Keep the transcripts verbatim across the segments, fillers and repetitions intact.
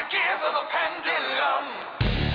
the gears of the pendulum.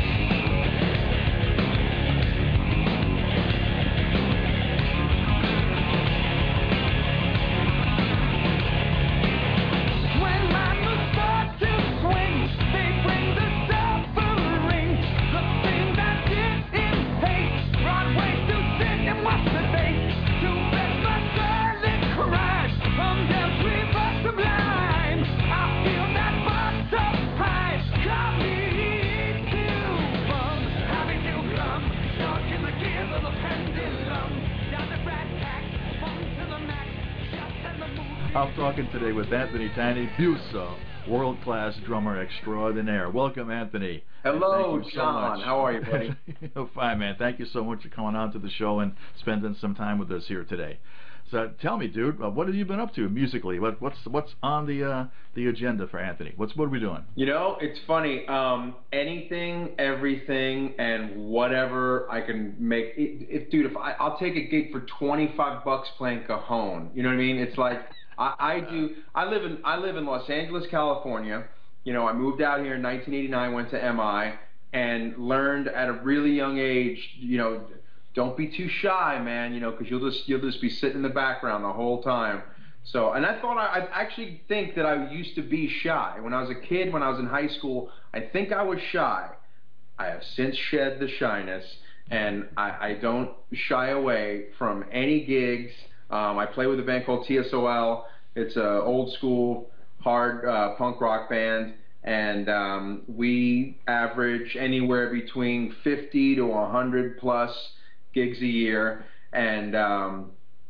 I'm talking today with Anthony Tiny Busso, world-class drummer extraordinaire. Welcome, Anthony. Hello, so John. Much. How are you, buddy? Oh, fine, man. Thank you so much for coming on to the show and spending some time with us here today. So, tell me, dude, uh, what have you been up to musically? What, what's what's on the uh, the agenda for Anthony? What's what are we doing? You know, it's funny. Um, anything, everything, and whatever I can make. If, dude, if I, I'll take a gig for twenty-five bucks playing cajon. You know what I mean? It's like. I, I do. I live in I live in Los Angeles, California. You know, I moved out here in nineteen eighty-nine, went to M I, and learned at a really young age. You know, don't be too shy, man. You know, because you'll just you'll just be sitting in the background the whole time. So, and I thought I, I actually think that I used to be shy when I was a kid. When I was in high school, I think I was shy. I have since shed the shyness, and I, I don't shy away from any gigs. Um, I play with a band called T S O L. It's an old school hard uh, punk rock band, and um, we average anywhere between fifty to one hundred plus gigs a year. And um,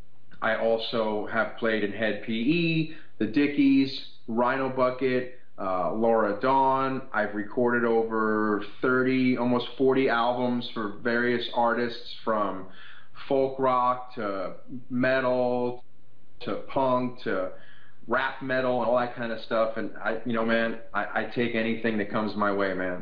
I also have played in Head P E, the Dickies, Rhino Bucket, uh, Laura Dawn. I've recorded over thirty, almost forty albums for various artists, from folk rock to metal to punk to rap metal and all that kind of stuff. And I, you know, man, I, I take anything that comes my way, man.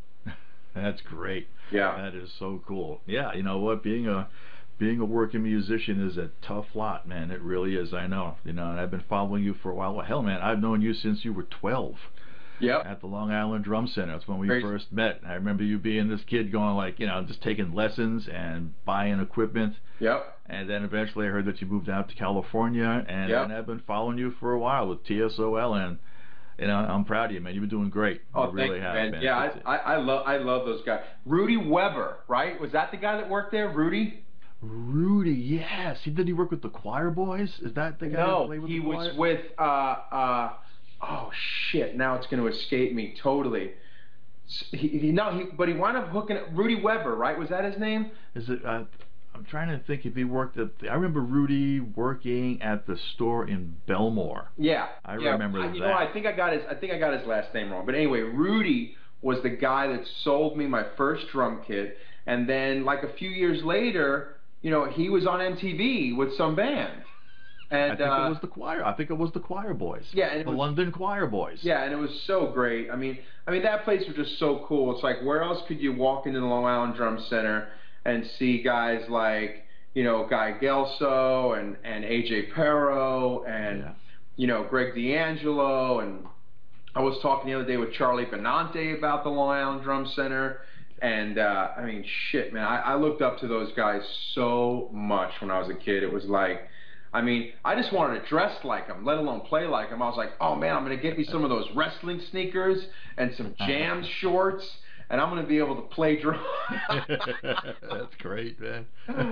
That's great. Yeah. That is so cool. Yeah, you know what? Being a being a working musician is a tough lot, man. It really is. I know. You know, and I've been following you for a while. Well, hell, man, I've known you since you were twelve. Yep. At the Long Island Drum Center. That's when we Great. first met. I remember you being this kid going, like, you know, just taking lessons and buying equipment. Yep. And then eventually I heard that you moved out to California, and, yep. and I've been following you for a while with T S O L, and you know, I'm proud of you, man. You've been doing great. Oh, you really thank have, you, man. man. Yeah, I, I, I love I love those guys. Rudy Weber, right? Was that the guy that worked there, Rudy? Rudy, yes. He did he work with the Choir Boys? Is that the guy no, that played with he the was choir? with uh uh oh shit, now it's going to escape me totally. He, he, no, he, but he wound up hooking up Rudy Weber, right? Was that his name? Is it? Uh, I'm trying to think if he worked at. The, I remember Rudy working at the store in Belmore. Yeah, I yeah. remember I, that. You know, I think I got his. I think I got his last name wrong. But anyway, Rudy was the guy that sold me my first drum kit, and then like a few years later, you know, he was on M T V with some band. And, I think uh, it was the choir. I think it was the Choir Boys. Yeah, and it the was, London Choir Boys. Yeah, and it was so great. I mean, I mean that place was just so cool. It's like, where else could you walk into the Long Island Drum Center and see guys like, you know, Guy Gelso and and A J Pero and yeah. you know, Greg D'Angelo, and I was talking the other day with Charlie Benante about the Long Island Drum Center. And uh, I mean, shit, man, I, I looked up to those guys so much when I was a kid. It was like, I mean, I just wanted to dress like them, let alone play like them. I was like, oh man, I'm going to get me some of those wrestling sneakers and some Jams shorts, and I'm going to be able to play drum. That's great, man.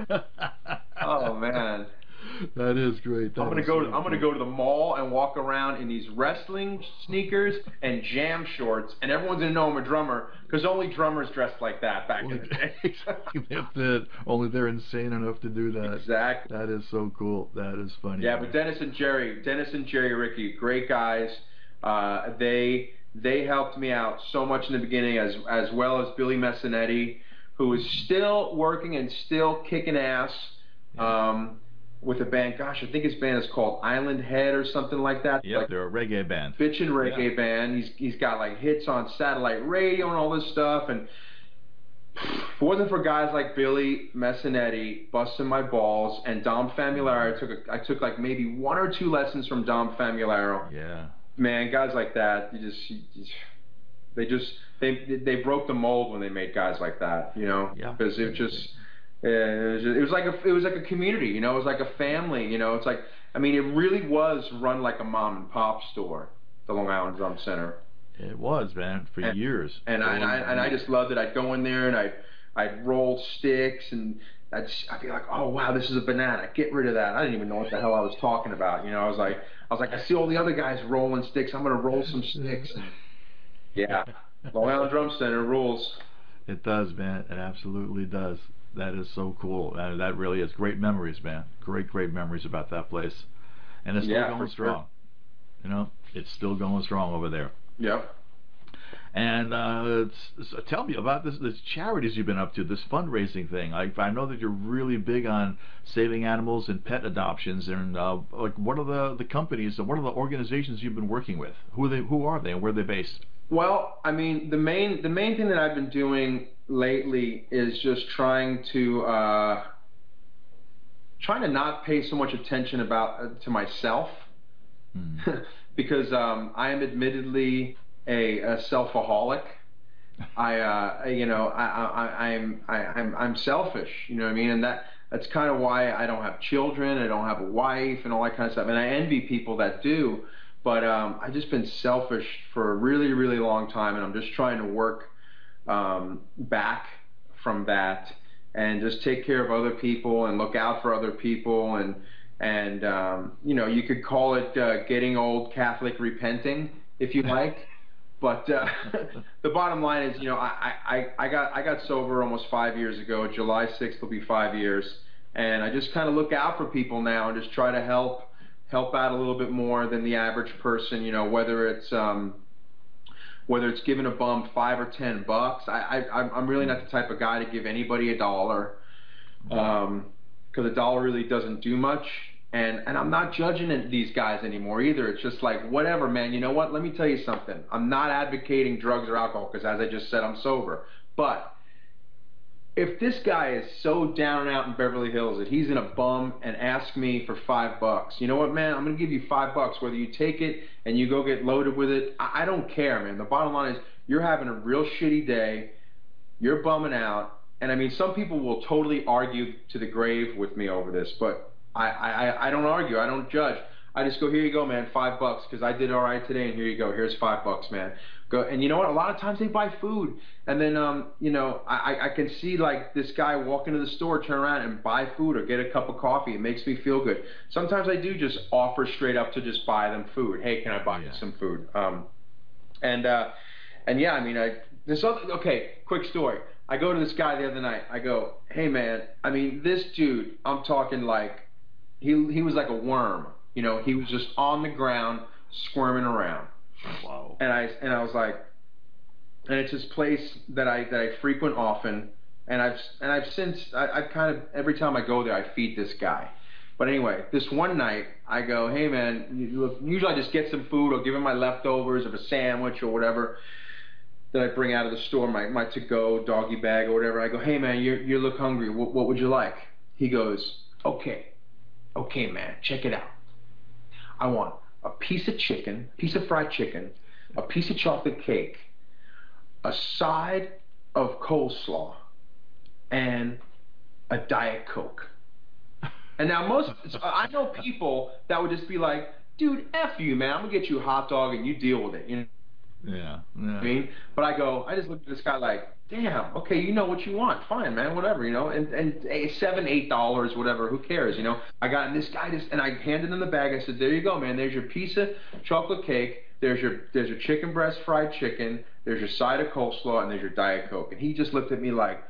Oh man. That is great. That I'm gonna is go. so To, I'm gonna cool. go to the mall and walk around in these wrestling sneakers and jam shorts, and everyone's gonna know I'm a drummer because only drummers dressed like that back in the day. Exactly. If the, only they're insane enough to do that. Exactly. That is so cool. That is funny. Yeah, man. but Dennis and Jerry, Dennis and Jerry Ricky, great guys. Uh, they they helped me out so much in the beginning, as as well as Billy Messinetti, who is still working and still kicking ass. Yeah. Um, with a band, gosh, I think his band is called Island Head or something like that. Yep, like, they're a reggae band. Bitchin' reggae yeah. band. He's he's got like hits on satellite radio and all this stuff. And if it wasn't for guys like Billy Messinetti busting my balls and Dom Famularo, I took a, I took like maybe one or two lessons from Dom Famularo. Yeah. Man, guys like that, you just, you just They just they they broke the mold when they made guys like that, you know, Yeah. because it just, uh, it was just, it was like a it was like a community, you know, it was like a family, you know. It's like, I mean, it really was run like a mom and pop store, the Long Island Drum Center. It was, man, for And, years. and I, and I and I just loved it. I'd go in there and I'd I'd roll sticks and I'd I'd be like, oh wow, this is a banana. Get rid of that. I didn't even know what the hell I was talking about. You know, I was like I was like, I see all the other guys rolling sticks. I'm gonna roll some sticks. Yeah, Long Island Drum Center rules. It does, man. It absolutely does. That is so cool. And that really is great memories, man. Great, great memories about that place. And it's still Yeah, going for strong. sure. You know, it's still going strong over there. Yep. And uh, it's, so tell me about this, this charities you've been up to, this fundraising thing. I, I know that you're really big on saving animals and pet adoptions. And uh, like, what are the, the companies and what are the organizations you've been working with? Who are they? Who are they? And where are they based? Well, I mean, the main the main thing that I've been doing lately is just trying to uh, trying to not pay so much attention about uh, to myself, Hmm. because um, I am admittedly a, a selfaholic. I, uh, you know, I, I, I'm, I, I'm, I'm selfish. You know what I mean? And that that's kind of why I don't have children. I don't have a wife and all that kind of stuff. And I envy people that do. But um, I've just been selfish for a really, really long time, and I'm just trying to work um, back from that and just take care of other people and look out for other people. And and um, you know, you could call it uh, getting old Catholic repenting, if you like. But uh, the bottom line is, you know, I, I, I got I got sober almost five years ago. July sixth will be five years, and I just kind of look out for people now and just try to help help out a little bit more than the average person. You know, whether it's um, whether it's giving a bum five or ten bucks. I, I I'm really not the type of guy to give anybody a dollar, um, because a dollar really doesn't do much. And and I'm not judging these guys anymore either. It's just like, whatever, man. You know what? Let me tell you something. I'm not advocating drugs or alcohol because, as I just said, I'm sober. But if this guy is so down and out in Beverly Hills that he's in a bum and asks me for five bucks, you know what, man? I'm gonna give you five bucks whether you take it and you go get loaded with it. I, I don't care, man. The bottom line is, you're having a real shitty day. You're bumming out. And I mean, some people will totally argue to the grave with me over this, but I, I, I don't argue. I don't judge. I just go, here you go, man, five bucks, because I did all right today, and here you go. Here's five bucks, man. Go. And you know what? A lot of times they buy food, and then, um, you know, I, I can see like this guy walk into the store, turn around and buy food or get a cup of coffee. It makes me feel good. Sometimes I do just offer straight up to just buy them food. Hey, can I buy Yeah. you some food? Um, and uh, and yeah, I mean, I this other okay. Quick story. I go to this guy the other night. I go, hey, man. I mean, this dude. I'm talking like. He he was like a worm, you know. He was just on the ground, squirming around. Wow. And I and I was like, and it's this place that I that I frequent often, and I've and I've since I, I've kind of every time I go there I feed this guy. But anyway, this one night I go, hey man, you, look, usually I just get some food or give him my leftovers of a sandwich or whatever that I bring out of the store, my my to-go doggy bag or whatever. I go, hey man, you you look hungry. What what would you like? He goes, okay. Okay, man, check it out. I want a piece of chicken, piece of fried chicken, a piece of chocolate cake, a side of coleslaw, and a Diet Coke. And now most, I know people that would just be like, dude, F you, man. I'm going to get you a hot dog and you deal with it. You know Yeah. Yeah. what I mean? But I go, I just look at this guy like, damn, okay, you know what you want. Fine, man, whatever, you know. And, and seven, eight dollars, whatever, who cares, you know. I got, and this guy just, and I handed him the bag. I said, there you go, man. There's your piece of chocolate cake. There's your, there's your chicken breast fried chicken. There's your side of coleslaw, and there's your Diet Coke. And he just looked at me like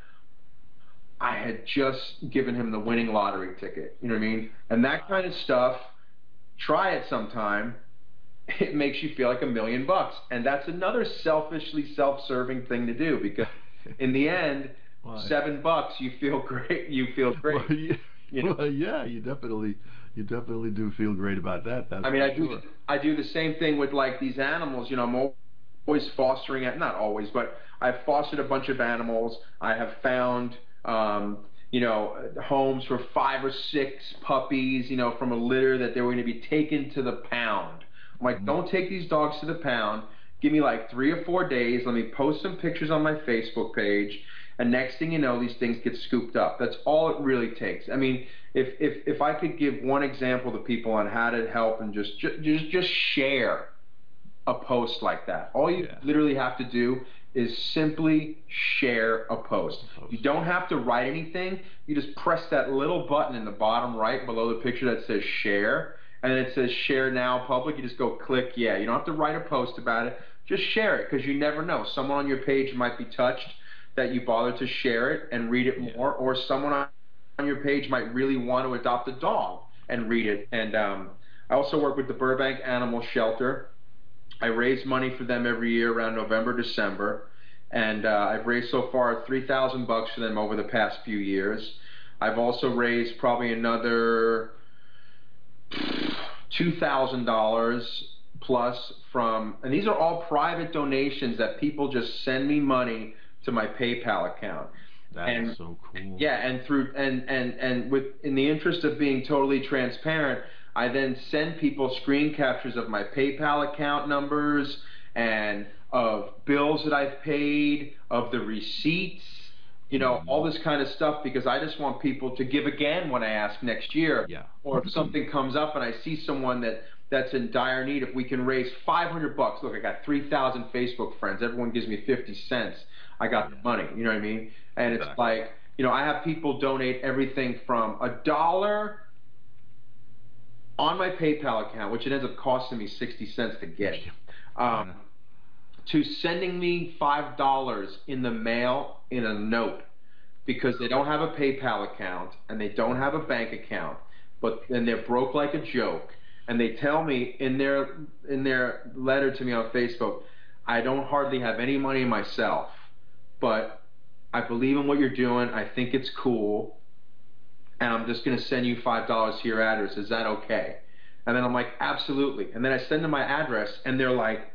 I had just given him the winning lottery ticket. You know what I mean? And that kind of stuff, try it sometime. It makes you feel like a million bucks. And that's another selfishly self-serving thing to do, because in the end, Why? seven bucks, you feel great. You feel great. Well, yeah, You know? well, yeah, you definitely, you definitely do feel great about that. That's I mean, for I do. sure. I do the same thing with like these animals. You know, I'm always fostering it. Not always, but I've fostered a bunch of animals. I have found, um, you know, homes for five or six puppies. You know, from a litter that they were going to be taken to the pound. I'm like, don't take these dogs to the pound. Give me like three or four days. Let me post some pictures on my Facebook page. And next thing you know, these things get scooped up. That's all it really takes. I mean, if if if I could give one example to people on how to help and just just just share a post like that. All you Yeah. literally have to do is simply share a post. post. You don't have to write anything. You just press that little button in the bottom right below the picture that says share, and then it says share now public. You just go click yeah. You don't have to write a post about it. Just share it, because you never know. Someone on your page might be touched that you bother to share it and read it Yeah. more, or someone on your page might really want to adopt a dog and read it. And um, I also work with the Burbank Animal Shelter. I raise money for them every year around November, December, and uh, I've raised so far three thousand bucks for them over the past few years. I've also raised probably another two thousand dollars plus from, and these are all private donations that people just send me money to my PayPal account. That and, is so cool. Yeah, and through and and and with in the interest of being totally transparent, I then send people screen captures of my PayPal account numbers and of bills that I've paid, of the receipts, you know, Mhm. all this kind of stuff, because I just want people to give again when I ask next year. Yeah. Or if something comes up and I see someone that that's in dire need, if we can raise five hundred bucks. Look, I got three thousand Facebook friends. Everyone gives me fifty cents. I got Yeah. the money, you know what I mean? And it's Exactly. like, you know, I have people donate everything from a dollar on my PayPal account, which it ends up costing me sixty cents to get, um, to sending me five dollars in the mail in a note, because they don't have a PayPal account and they don't have a bank account, but then they're broke like a joke. And they tell me in their in their letter to me on Facebook, I don't hardly have any money myself, but I believe in what you're doing. I think it's cool, and I'm just going to send you five dollars to your address. Is that okay? And then I'm like, absolutely. And then I send them my address, and they're like,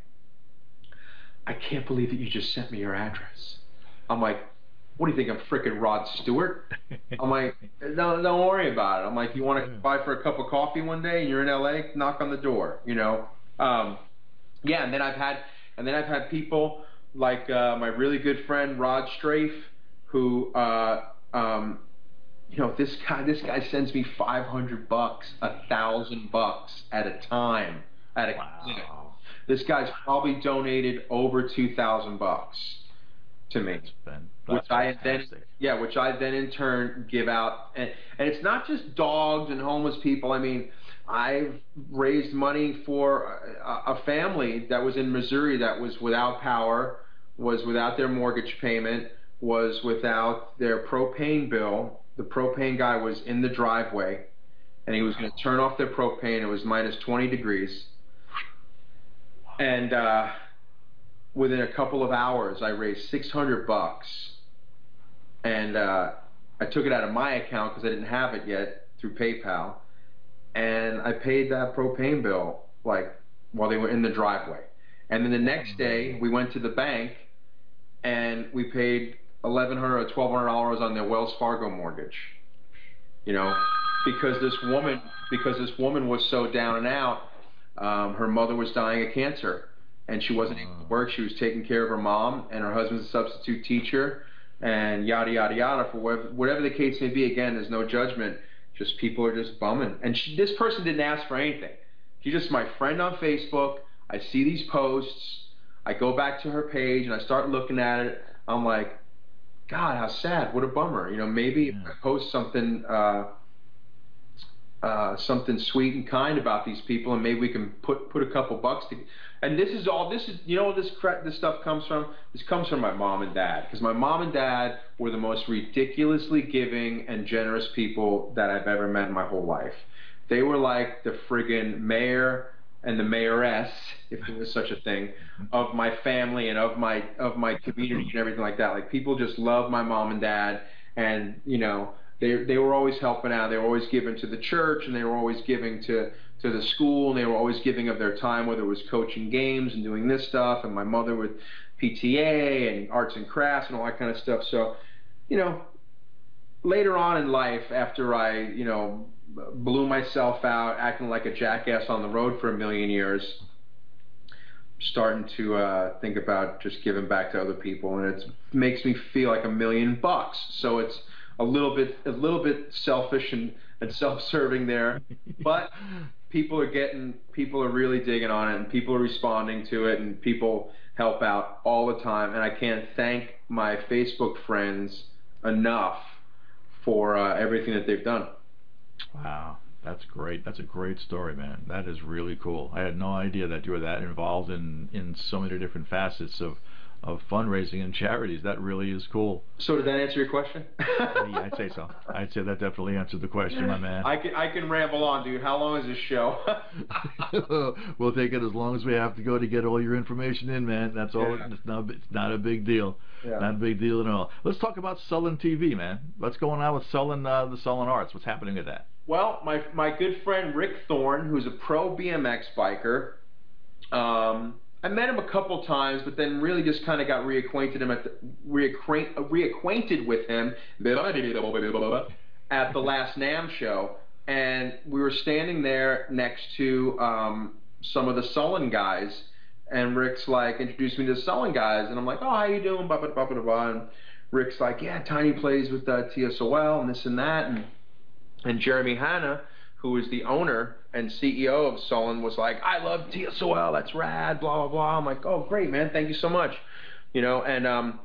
I can't believe that you just sent me your address. I'm like, what do you think, I'm freaking Rod Stewart? I'm like, no, don't worry about it. I'm like, you want to buy for a cup of coffee one day and you're in L A, knock on the door, you know? Um, yeah, and then I've had, and then I've had people like uh, my really good friend Rod Strafe, who, uh, um, you know, this guy, this guy sends me five hundred bucks, a thousand bucks at a time, at a clinic. Wow. This guy's probably donated over two thousand bucks to me, That's been, which that's I then, fantastic. yeah, which I then in turn give out, and and it's not just dogs and homeless people. I mean, I've raised money for a, a family that was in Missouri that was without power, was without their mortgage payment, was without their propane bill. The propane guy was in the driveway, and he was going to turn off their propane. It was minus twenty degrees, and uh, within a couple of hours, I raised six hundred bucks, and uh, I took it out of my account because I didn't have it yet through PayPal, and I paid that propane bill like while they were in the driveway. And then the next day, we went to the bank, and we paid eleven hundred or twelve hundred dollars on their Wells Fargo mortgage. You know, because this woman, because this woman was so down and out. Um, her mother was dying of cancer, and she wasn't able to work. She was taking care of her mom, and her husband's a substitute teacher, and yada yada yada. For whatever, whatever the case may be, again, there's no judgment. Just people are just bumming. And she, this person didn't ask for anything. She's just my friend on Facebook. I see these posts. I go back to her page and I start looking at it. I'm like, God, how sad! What a bummer. You know, maybe Yeah. if I post something. Uh, Uh, something sweet and kind about these people, and maybe we can put put a couple bucks to. And this is all. This is you know this cra- this stuff comes from. This comes from my mom and dad, because my mom and dad were the most ridiculously giving and generous people that I've ever met in my whole life. They were like the friggin' mayor and the mayoress, if there was such a thing, of my family and of my of my community and everything like that. Like, people just love my mom and dad, and you know. They they were always helping out. They were always giving to the church, and they were always giving to, to the school, and they were always giving of their time, whether it was coaching games and doing this stuff, and my mother with P T A and arts and crafts and all that kind of stuff. So, you know, later on in life, after I, you know, blew myself out, acting like a jackass on the road for a million years, starting to uh, think about just giving back to other people, and it makes me feel like a million bucks. So it's a little bit a little bit selfish and, and self-serving there, but people are getting people are really digging on it, and people are responding to it, and people help out all the time, and I can't thank my Facebook friends enough for uh, everything that they've done. Wow, that's great. That's a great story, man. That is really cool. I had no idea that you were that involved in in so many different facets of of fundraising and charities. That really is cool. So did that answer your question? Yeah, I'd say so. I'd say that definitely answered the question, my man. I can I can ramble on, dude. How long is this show? We'll take it as long as we have to go to get all your information in, man. That's all. Yeah. It's not it's not a big deal. Yeah. Not a big deal at all. Let's talk about Sullen T V, man. What's going on with Sullen, uh, the Sullen Arts? What's happening with that? Well, my my good friend Rick Thorne, who's a pro B M X biker, um, I met him a couple times, but then really just kind of got reacquainted him at the, reacquaint, reacquainted with him at the last NAMM show, and we were standing there next to um, some of the Sullen guys, and Rick's like introduced me to the Sullen guys, and I'm like, oh, how you doing? Blah blah blah blah blah. And Rick's like, yeah, Tiny plays with uh, T S O L and this and that, and and Jeremy Hanna, who is the owner and C E O of Sullen, was like, I love T S O L, that's rad, blah, blah, blah. I'm like, oh, great, man, thank you so much. You know, and um,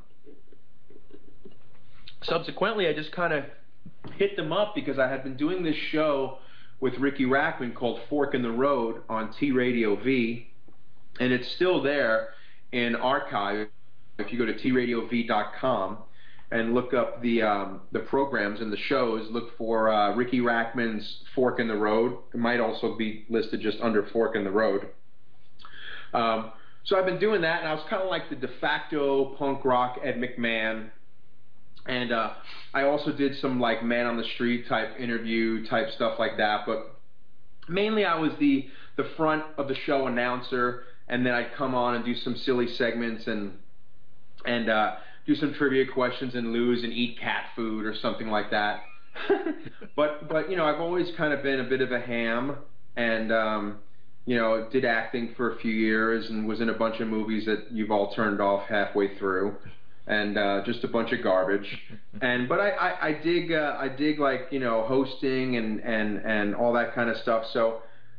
subsequently, I just kind of hit them up because I had been doing this show with Ricky Rackman called Fork in the Road on T Radio V, and it's still there in archive. If you go to T Radio V dot com and look up the um, the programs and the shows, look for uh, Ricky Rackman's Fork in the Road. It might also be listed just under Fork in the Road. Um, so I've been doing that, and I was kind of like the de facto punk rock Ed McMahon. And uh, I also did some like man on the street type interview type stuff like that. But mainly I was the the front of the show announcer, and then I'd come on and do some silly segments and and uh, do some trivia questions and lose and eat cat food or something like that. but but you know, I've always kind of been a bit of a ham, and um, you know, did acting for a few years and was in a bunch of movies that you've all turned off halfway through, and uh, just a bunch of garbage. And but I I, I dig uh, I dig like you know hosting and and and all that kind of stuff. So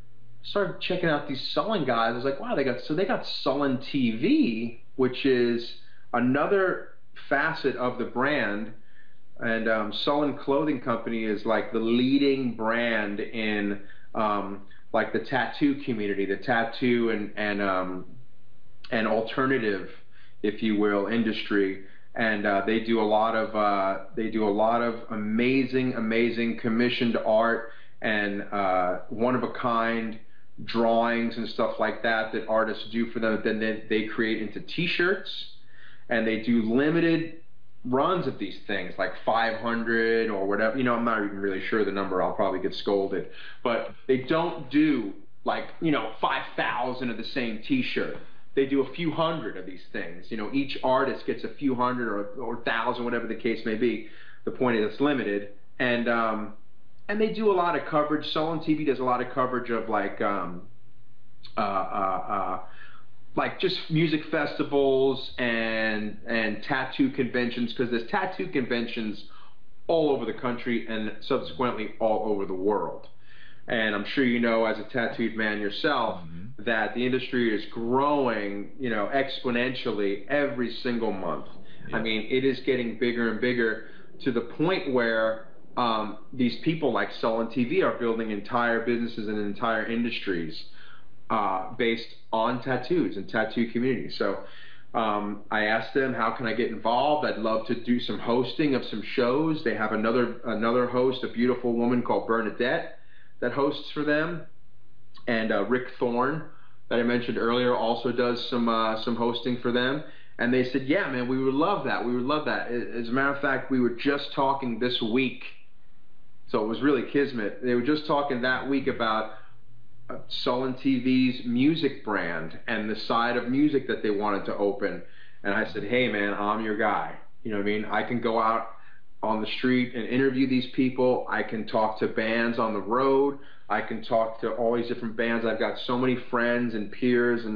I started checking out these Sullen guys. I was like, wow, they got so they got Sullen T V, which is another facet of the brand. And um, Sullen Clothing Company is like the leading brand in um, like the tattoo community, the tattoo and and um, and alternative, if you will, industry. And uh, they do a lot of uh, they do a lot of amazing, amazing commissioned art and uh, one of a kind drawings and stuff like that that artists do for them. Then they, they create into T-shirts, and they do limited runs of these things, like five hundred or whatever. You know, I'm not even really sure the number. I'll probably get scolded. But they don't do like, you know, five thousand of the same T-shirt. They do a few hundred of these things. You know, each artist gets a few hundred or or thousand, whatever the case may be. The point is it's limited. And um, and they do a lot of coverage. Sullen T V does a lot of coverage of like um, uh, uh, uh, like just music festivals and and tattoo conventions, because there's tattoo conventions all over the country and subsequently all over the world. And I'm sure you know, as a tattooed man yourself, mm-hmm. that the industry is growing, you know, exponentially every single month. Yeah. I mean, it is getting bigger and bigger to the point where um, these people like Sullen T V are building entire businesses and entire industries uh, based on tattoos and tattoo communities. So um, I asked them, how can I get involved? I'd love to do some hosting of some shows. They have another another host, a beautiful woman called Bernadette, that hosts for them, and uh, Rick Thorne, that I mentioned earlier, also does some uh, some hosting for them. And they said, yeah, man, we would love that. We would love that. As a matter of fact, we were just talking this week, so it was really kismet. They were just talking that week about uh, Sullen T V's music brand and the side of music that they wanted to open. And I said, hey, man, I'm your guy. You know what I mean? I can go out on the street and interview these people. I can talk to bands on the road. I can talk to all these different bands. I've got so many friends and peers and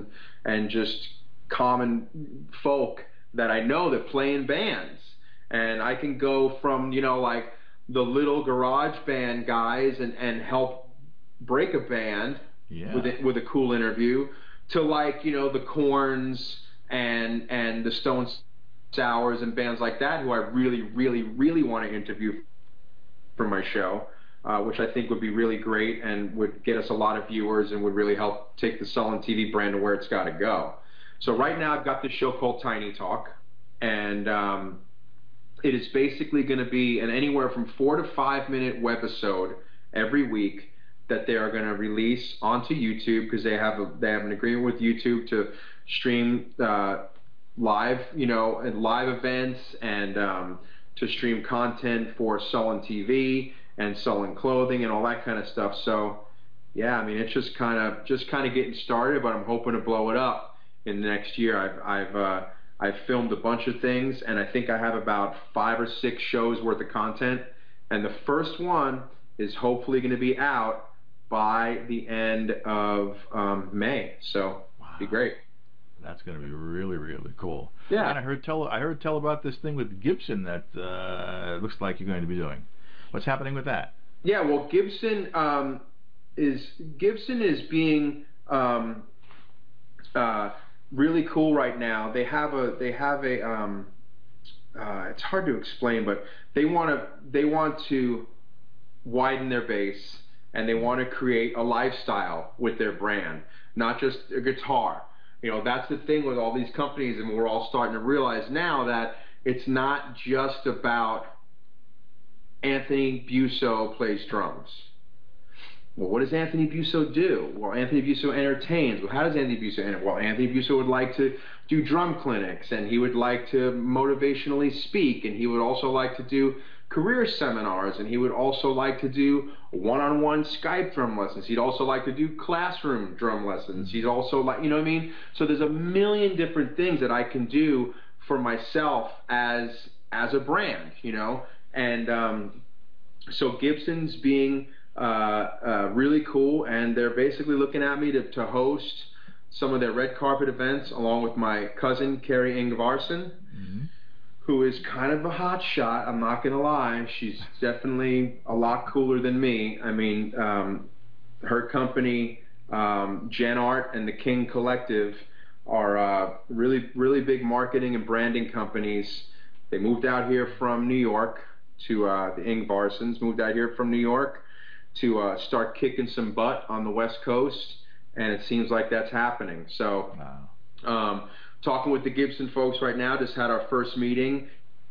and just common folk that I know that play in bands. And I can go from, you know, like the little garage band guys and, and help break a band yeah. with it, with a cool interview, to like, you know, the Corns and and the Stone Sours and bands like that who I really, really, really want to interview for my show, uh, which I think would be really great and would get us a lot of viewers and would really help take the Sullen T V brand to where it's got to go. So right now I've got this show called Tiny Talk, and um, it is basically going to be an anywhere from four to five minute webisode every week that they are going to release onto YouTube, because they have a, they have an agreement with YouTube to stream uh, live, you know, and live events, and um, to stream content for Sullen T V and Sullen Clothing and all that kind of stuff. So yeah, I mean, it's just kind of just kind of getting started, but I'm hoping to blow it up in the next year. I've I've uh, I've filmed a bunch of things, and I think I have about five or six shows worth of content, and the first one is hopefully going to be out by the end of um, May. So wow. It'd be great. That's going to be really, really cool. Yeah. And I heard tell I heard tell about this thing with Gibson that uh, looks like you're going to be doing. What's happening with that? Yeah, well, Gibson um, is Gibson is being um, uh, really cool right now. They have a they have a um, uh, it's hard to explain, but they want to they want to widen their base, and they want to create a lifestyle with their brand, not just a guitar. You know, that's the thing with all these companies, and we're all starting to realize now that it's not just about Anthony Busso plays drums. Well, what does Anthony Busso do? Well, Anthony Busso entertains. Well, how does Anthony Busso entertain? Well, Anthony Busso would like to do drum clinics, and he would like to motivationally speak, and he would also like to do career seminars, and he would also like to do one-on-one Skype drum lessons. He'd also like to do classroom drum lessons. He's also like, you know what I mean? So there's a million different things that I can do for myself as as a brand, you know? And um, so Gibson's being uh, uh, really cool, and they're basically looking at me to, to host some of their red carpet events along with my cousin, Carrie Ingvarsson, mm-hmm. who is kind of a hot shot, I'm not going to lie. She's definitely a lot cooler than me. I mean, um, her company, um, Gen Art and the King Collective, are uh, really, really big marketing and branding companies. They moved out here from New York to uh, the Ingvarssons, moved out here from New York to uh, start kicking some butt on the West Coast, and it seems like that's happening. So, wow. um, talking with the Gibson folks right now, just had our first meeting,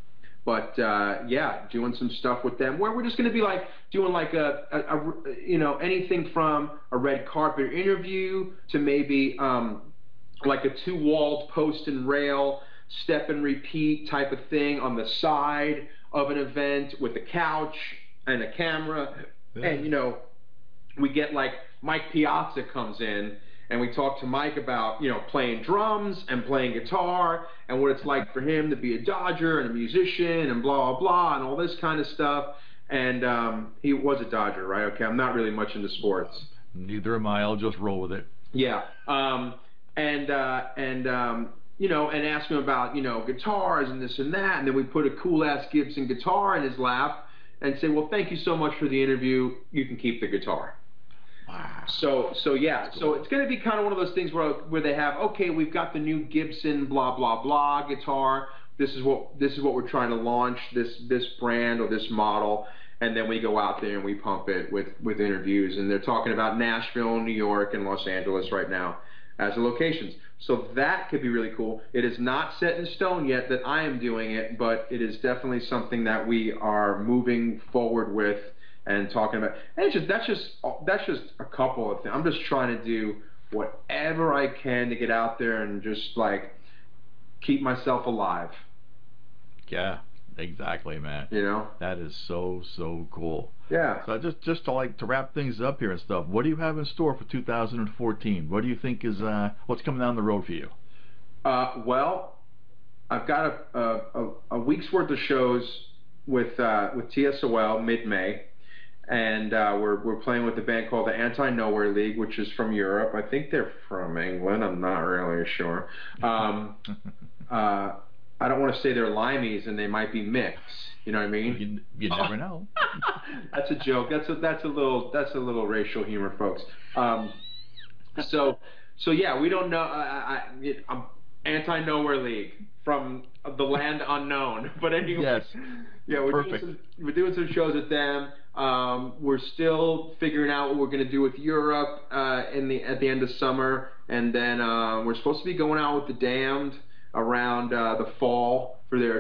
but uh, yeah, doing some stuff with them where we're just going to be like doing like a, a, a, you know, anything from a red carpet interview to maybe um, like a two-walled post and rail step and repeat type of thing on the side of an event with a couch and a camera. Yeah. And you know, we get like Mike Piazza comes in, and we talk to Mike about, you know, playing drums and playing guitar and what it's like for him to be a Dodger and a musician and blah, blah, blah, and all this kind of stuff. And um, he was a Dodger, right? Okay, I'm not really much into sports. Neither am I. I'll just roll with it. Yeah. Um, and, uh, and um, you know, and ask him about, you know, guitars and this and that. And then we put a cool-ass Gibson guitar in his lap and say, well, thank you so much for the interview. You can keep the guitar. Wow. So, so yeah, so it's going to be kind of one of those things where where they have, okay, we've got the new Gibson blah blah blah guitar. This is what this is what we're trying to launch, this this brand or this model, and then we go out there and we pump it with with interviews. And they're talking about Nashville, New York, and Los Angeles right now as the locations. So that could be really cool. It is not set in stone yet that I am doing it, but it is definitely something that we are moving forward with and talking about. And it's just that's just that's just a couple of things. I'm just trying to do whatever I can to get out there and just like keep myself alive. Yeah, exactly, man. You know, that is so so cool. Yeah. So just just to like to wrap things up here and stuff, what do you have in store for two thousand fourteen? What do you think is uh, what's coming down the road for you? Uh, well, I've got a, a, a week's worth of shows with uh, with T S O L mid-May. and uh, we're we're playing with a band called the Anti Nowhere League, which is from Europe. I think they're from England. I'm not really sure. Um, uh, I don't want to say they're limeys, and they might be mixed. You know what I mean? You, you never know. That's a joke. That's a that's a little that's a little racial humor, folks. Um, so so yeah, we don't know. I, I, I'm Anti Nowhere League from the land unknown. But anyway, yes. Yeah, we're Perfect. doing some we're doing some shows with them. Um, we're still figuring out what we're going to do with Europe uh, in the at the end of summer, and then uh, we're supposed to be going out with the Damned around uh, the fall for their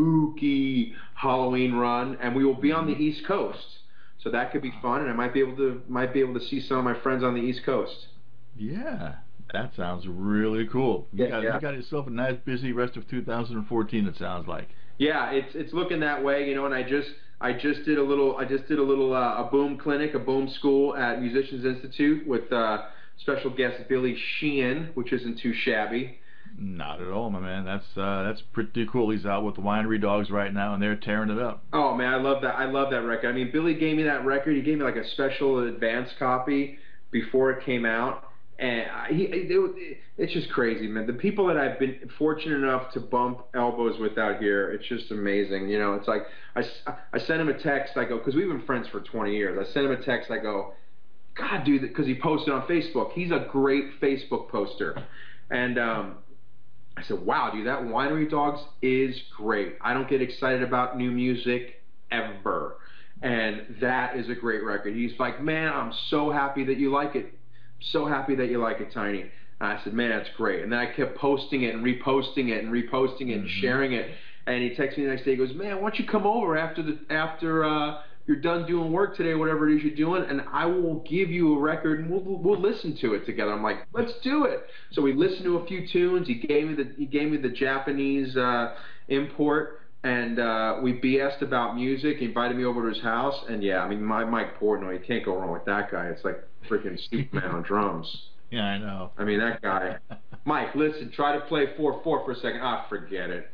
spooky Halloween run, and we will be on the East Coast, so that could be fun, and I might be able to might be able to see some of my friends on the East Coast. Yeah, that sounds really cool. You, Yeah, got, yeah. you got yourself a nice busy rest of two thousand fourteen. It sounds like. Yeah, it's it's looking that way, you know. And I just I just did a little I just did a little uh, a boom clinic, a boom school at Musicians Institute with uh, special guest Billy Sheehan, which isn't too shabby. Not at all, my man. That's uh, that's pretty cool. He's out with the Winery Dogs right now, and they're tearing it up. Oh man, I love that. I love that record. I mean, Billy gave me that record. He gave me like a special advance copy before it came out, and I, he it, it, it's just crazy, man. The people that I've been fortunate enough to bump elbows with out here, it's just amazing. You know, it's like I I sent him a text. I go, because we've been friends for twenty years. I sent him a text. I go, God, dude, because he posted on Facebook. He's a great Facebook poster, and um. I said, wow, dude, that Winery Dogs is great. I don't get excited about new music ever. And that is a great record. He's like, man, I'm so happy that you like it. So happy that you like it, Tiny. And I said, man, that's great. And then I kept posting it and reposting it and reposting it and Mm-hmm. sharing it. And he texted me the next day. He goes, man, why don't you come over after the after uh, you're done doing work today, whatever it is you're doing, and I will give you a record and we'll we'll listen to it together. I'm like, let's do it. So we listened to a few tunes. He gave me the he gave me the Japanese uh, import, and uh, we B S'd about music. He invited me over to his house, and yeah, I mean, my Mike Portnoy, you can't go wrong with that guy. It's like freaking Superman on drums. Yeah, I know. I mean, that guy. Mike, listen, try to play four four for a second. Ah, forget it.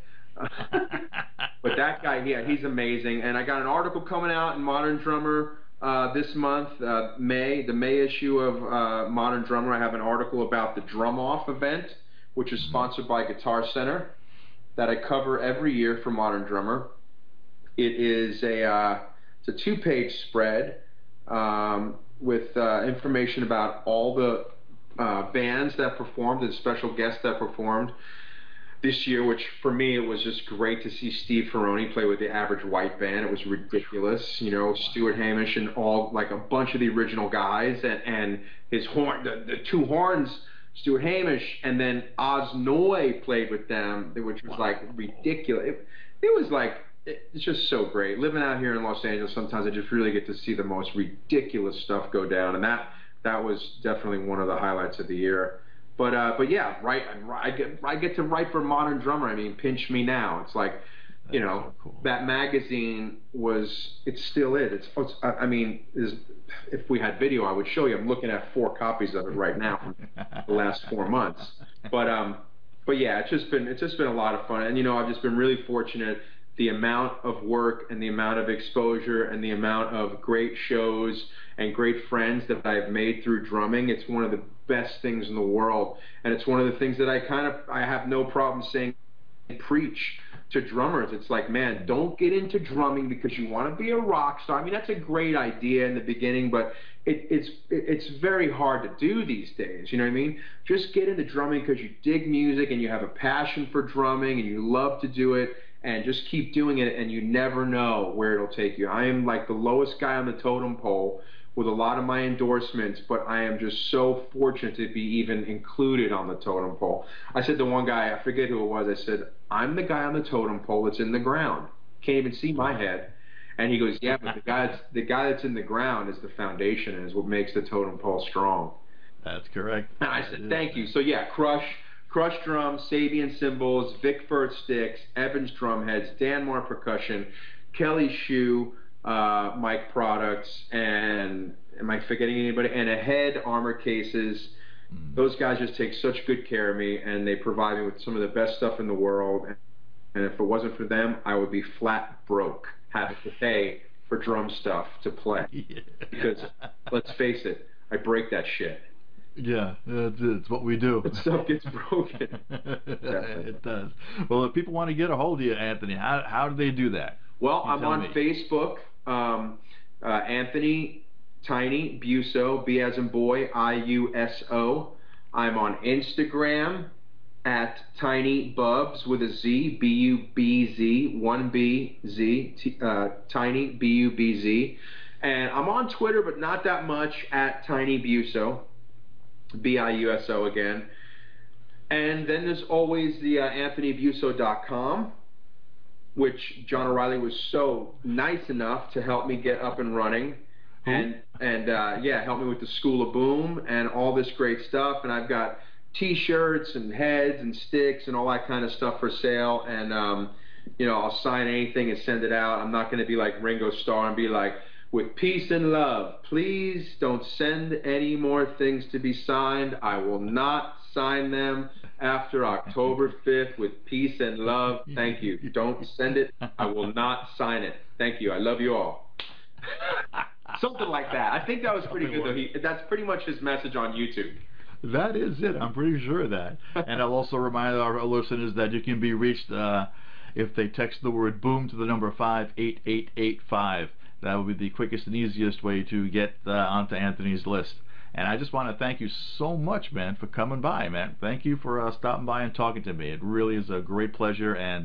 But that guy, yeah, he's amazing. And I got an article coming out in Modern Drummer uh, this month, uh, May, the May issue of uh, Modern Drummer. I have an article about the Drum Off event, which is sponsored by Guitar Center, that I cover every year for Modern Drummer. It is a uh, it's a two-page spread um, with uh, information about all the uh, bands that performed and special guests that performed this year, which for me it was just great to see Steve Ferroni play with the Average White Band. It was ridiculous, you know, Stuart Hamish and all, like a bunch of the original guys, and, and his horn, the, the two horns, Stuart Hamish, and then Oz Noy played with them, which was like ridiculous. It, it was like, it's just so great. Living out here in Los Angeles, sometimes I just really get to see the most ridiculous stuff go down, and that that was definitely one of the highlights of the year. But uh, but yeah, right. I get I get to write for Modern Drummer. I mean, pinch me now. It's like, you know, so cool. That magazine was. It still is. It's. it's I mean, is if we had video, I would show you. I'm looking at four copies of it right now from the last four months. But um, but yeah, it's just been it's just been a lot of fun. And you know, I've just been really fortunate. The amount of work and the amount of exposure and the amount of great shows and great friends that I've made through drumming, it's one of the best things in the world. And it's one of the things that I kind of, I have no problem saying, preach to drummers. It's like, man, don't get into drumming because you want to be a rock star. I mean, that's a great idea in the beginning, but it, it's it, it's very hard to do these days. You know what I mean? Just get into drumming because you dig music and you have a passion for drumming and you love to do it. And just keep doing it, and you never know where it'll take you. I am like the lowest guy on the totem pole with a lot of my endorsements, but I am just so fortunate to be even included on the totem pole. I said to one guy, I forget who it was, I said, I'm the guy on the totem pole that's in the ground. Can't even see my head. And he goes, yeah, but the guy that's, the guy that's in the ground is the foundation and is what makes the totem pole strong. That's correct. And I said, thank you. So yeah, Crush. Crush Drums, Sabian Cymbals, Vic Firth Sticks, Evans Drumheads, Danmar Percussion, Kelly Shoe, uh, Mike Products, and am I forgetting anybody? And Ahead Armor Cases. Mm. Those guys just take such good care of me, and they provide me with some of the best stuff in the world. And if it wasn't for them, I would be flat broke, having to pay for drum stuff to play. Yeah. Because, let's face it, I break that shit. Yeah, it's, it's what we do. That stuff gets broken. It does. Well, if people want to get a hold of you, Anthony, how how do they do that? Well, You I'm tell on me. Facebook, um, uh, Anthony Tiny Buso, B as in boy, I U S O. I'm on Instagram at Tiny Bubs with a Z, B U B Z, one B Z, T, uh, Tiny B U B Z. And I'm on Twitter, but not that much, at Tiny Buso, B I U S O again. And then there's always the uh, anthony buso dot com, which John O'Reilly was so nice enough to help me get up and running. Who? And, and uh, yeah, help me with the School of Boom and all this great stuff. And I've got T-shirts and heads and sticks and all that kind of stuff for sale. And, um, you know, I'll sign anything and send it out. I'm not going to be like Ringo Starr and be like, with peace and love, please don't send any more things to be signed. I will not sign them after October fifth with peace and love. Thank you. Don't send it. I will not sign it. Thank you. I love you all. Something like that. I think that was pretty good, though. He, that's pretty much his message on YouTube. That is it. I'm pretty sure of that. And I'll also remind our listeners that you can be reached uh, if they text the word boom to the number five eight eight eight five. That would be the quickest and easiest way to get uh, onto Anthony's list. And I just want to thank you so much, man, for coming by, man. Thank you for uh, stopping by and talking to me. It really is a great pleasure, and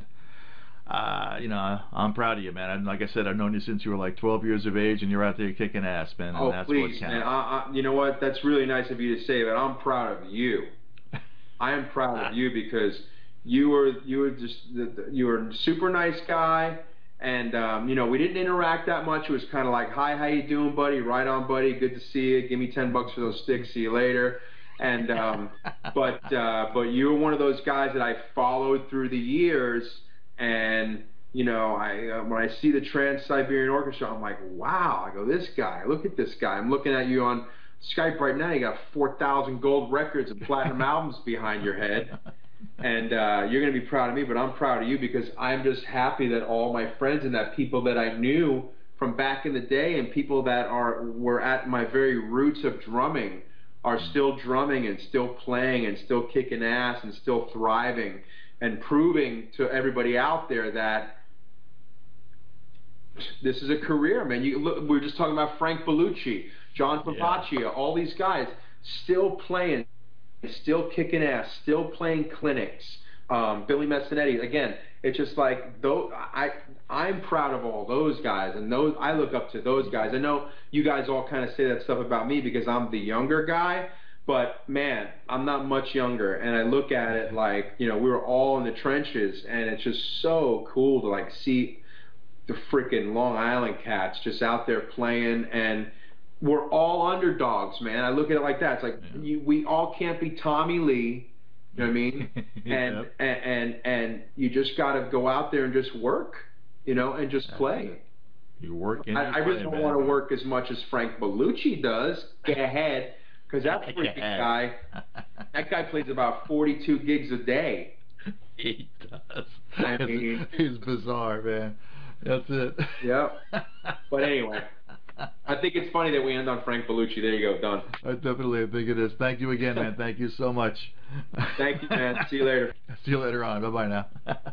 uh, you know, I'm proud of you, man. And like I said, I've known you since you were like twelve years of age, and you're out there kicking ass, man. And oh, that's please, what man. counts. I, I, you know what? That's really nice of you to say, but I'm proud of you. I am proud of you because you were you were just you were a super nice guy. And, um, you know, we didn't interact that much. It was kind of like, hi, how you doing, buddy? Right on, buddy. Good to see you. Give me ten bucks for those sticks. See you later. And, um, but, uh, but you were one of those guys that I followed through the years. And, you know, I, uh, when I see the Trans-Siberian Orchestra, I'm like, wow. I go, this guy, look at this guy. I'm looking at you on Skype right now. You got four thousand gold records and platinum albums behind your head. And uh, you're going to be proud of me, but I'm proud of you because I'm just happy that all my friends and that people that I knew from back in the day and people that are were at my very roots of drumming are still drumming and still playing and still kicking ass and still thriving and proving to everybody out there that this is a career, man. You look, we were just talking about Frank Bellucci, John Favaccia, yeah. All these guys still playing, still kicking ass, still playing clinics. Um, Billy Messinetti, again, it's just like though I I'm proud of all those guys, and those I look up to those guys. I know you guys all kind of say that stuff about me because I'm the younger guy, but man, I'm not much younger, and I look at it like, you know, we were all in the trenches, and it's just so cool to like see the freaking Long Island Cats just out there playing, and we're all underdogs, man. I look at it like that. It's like yeah. you, we all can't be Tommy Lee, you know what I mean? And, Yep. and and and you just got to go out there and just work, you know, and just play. You work. And I, you I really play, don't man. want to work as much as Frank Bellucci does. Get ahead, because that freaking guy, that guy plays about forty-two gigs a day. He does. I mean, he's bizarre, man. That's it. Yep. But anyway, I think it's funny that we end on Frank Bellucci. There you go, done. I definitely think it is. Thank you again, man. Thank you so much. Thank you, man. See you later. See you later on. Bye-bye now.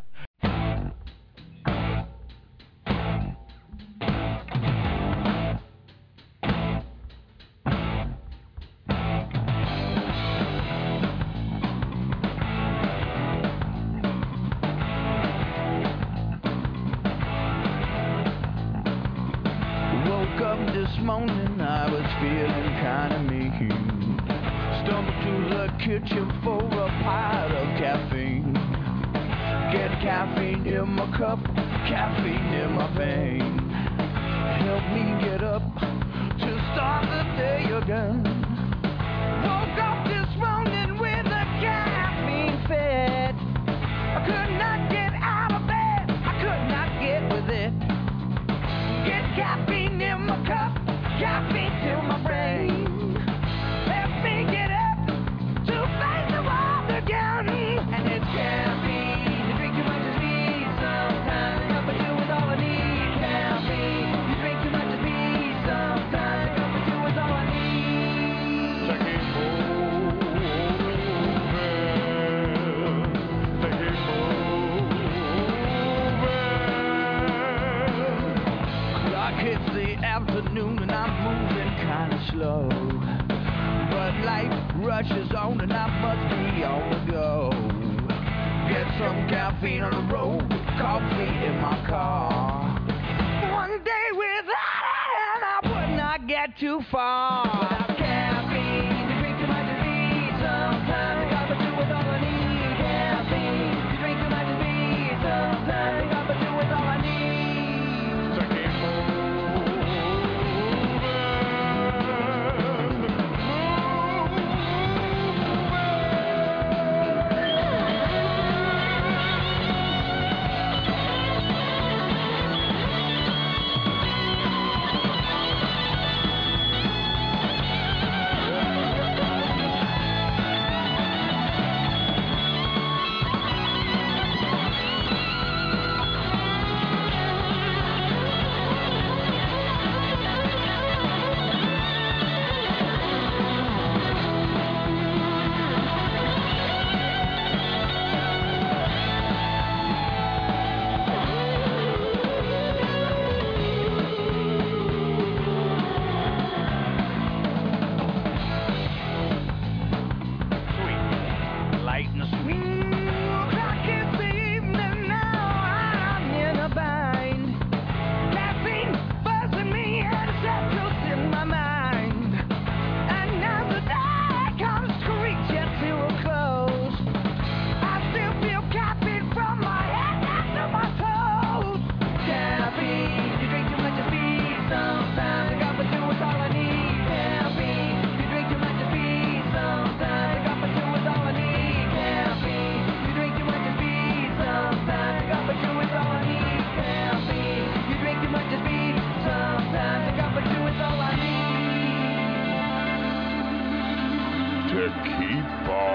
This morning I was feeling kinda mean. Stumbled to the kitchen for a pint of caffeine. Get caffeine in my cup, caffeine in my vein. Help me get up to start the day again. Woke up this morning with a caffeine fit. I could not get out of bed, I could not get with it. Get caffeine in my cup, caffeine to my brain. Let me get up to face the world again. And it's caffeine, you drink too much is me. Sometimes enough to do is all I need. Caffeine, you drink too kinda slow. But life rushes on and I must be on the go. Get some caffeine on the road, coffee in my car. One day without it and I would not get too far. Without caffeine, you drink too much to eat. Sometimes I got to do with all I need. Caffeine, you drink too much to eat. Sometimes I got to do with all I need. To keep to keep on.